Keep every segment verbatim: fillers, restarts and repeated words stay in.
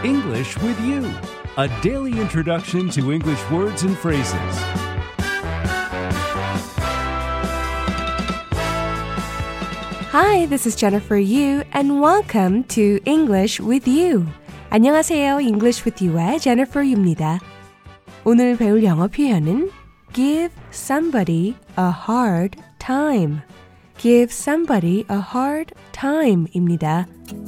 English with You, a daily introduction to English words and phrases. Hi, this is Jennifer Yu, and welcome to English with You. 안녕하세요, English with You의 Jennifer Yu입니다. 오늘 배울 영어 표현은 give somebody a hard time. give somebody a hard time입니다.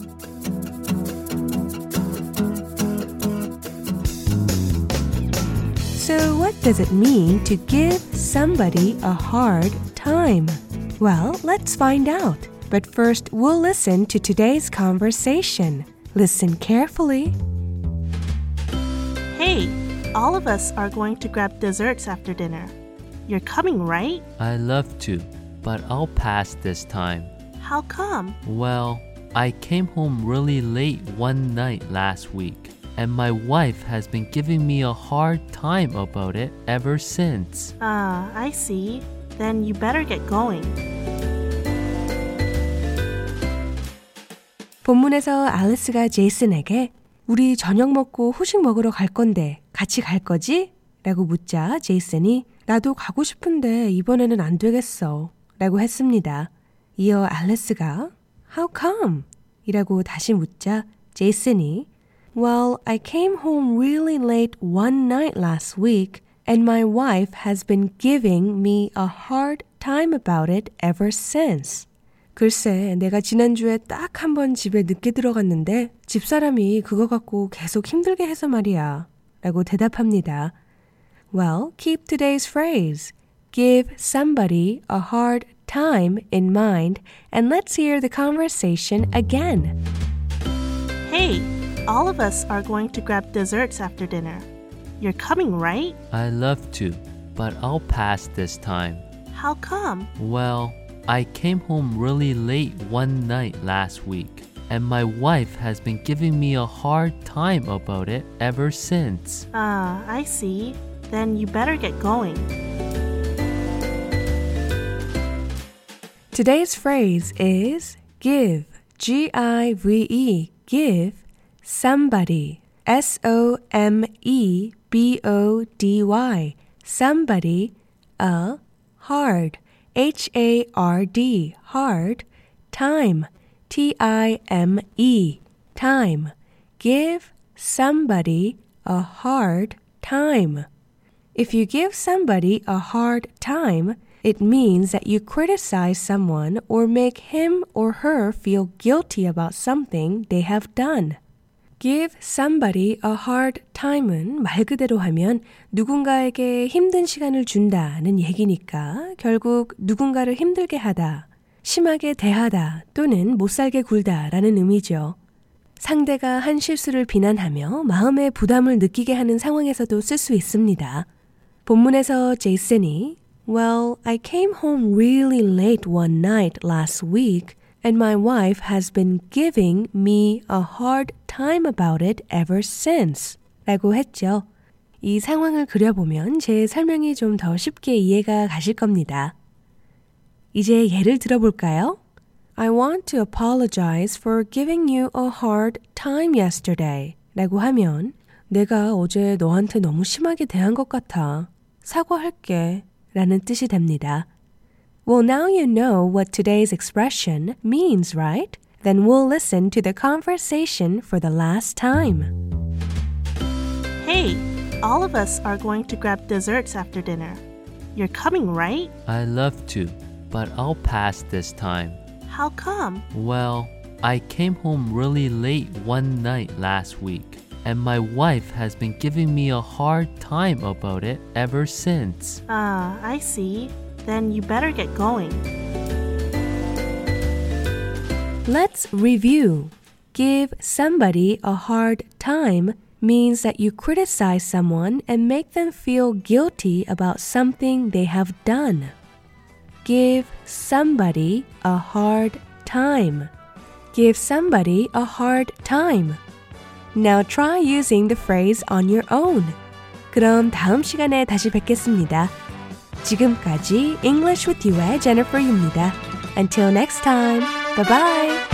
So what does it mean to give somebody a hard time? Well, let's find out. But first, we'll listen to today's conversation. Listen carefully. Hey, all of us are going to grab desserts after dinner. You're coming, right? I'd love to, but I'll pass this time. How come? Well, I came home really late one night last week, and my wife has been giving me a hard time about it ever since. Ah, I see. Then you better get going. 본문에서 앨리스가 제이슨에게 우리 저녁 먹고 후식 먹으러 갈 건데 같이 갈 거지? 라고 묻자 제이슨이 나도 가고 싶은데 이번에는 안 되겠어 라고 했습니다. 이어 앨리스가 How come? 이라고 다시 묻자 제이슨이 Well, I came home really late one night last week and my wife has been giving me a hard time about it ever since. 글쎄, 내가 지난주에 딱 한 번 집에 늦게 들어갔는데 집사람이 그거 갖고 계속 힘들게 해서 말이야. 라고 대답합니다. Well, keep today's phrase. Give somebody a hard time in mind and let's hear the conversation again. Hey, all of us are going to grab desserts after dinner. You're coming, right? I'd love to, but I'll pass this time. How come? Well, I came home really late one night last week, and my wife has been giving me a hard time about it ever since. Ah, I see. Then you better get going. Today's phrase is give, G I V E, give somebody, S O M E B O D Y, somebody, a hard, H A R D, hard, time, T I M E, time. Give somebody a hard time. If you give somebody a hard time, it means that you criticize someone or make him or her feel guilty about something they have done. Give somebody a hard time은 말 그대로 하면 누군가에게 힘든 시간을 준다는 얘기니까 결국 누군가를 힘들게 하다, 심하게 대하다 또는 못살게 굴다라는 의미죠. 상대가 한 실수를 비난하며 마음의 부담을 느끼게 하는 상황에서도 쓸 수 있습니다. 본문에서 제이슨이 Well, I came home really late one night last week and my wife has been giving me a hard time about it ever since 라고 했죠. 이 상황을 그려보면 제 설명이 좀 더 쉽게 이해가 가실 겁니다. 이제 예를 들어볼까요? I want to apologize for giving you a hard time yesterday 라고 하면 내가 어제 너한테 너무 심하게 대한 것 같아. 사과할게 라는 뜻이 됩니다. Well, now you know what today's expression means, right? Then we'll listen to the conversation for the last time. Hey, all of us are going to grab desserts after dinner. You're coming, right? I'd love to, but I'll pass this time. How come? Well, I came home really late one night last week, and my wife has been giving me a hard time about it ever since. Ah, I see. Then you better get going. Let's review. Give somebody a hard time means that you criticize someone and make them feel guilty about something they have done. Give somebody a hard time. Give somebody a hard time. Now try using the phrase on your own. 그럼 다음 시간에 다시 뵙겠습니다. 지금까지 English with You의 Jennifer Yu입니다. Until next time, bye-bye!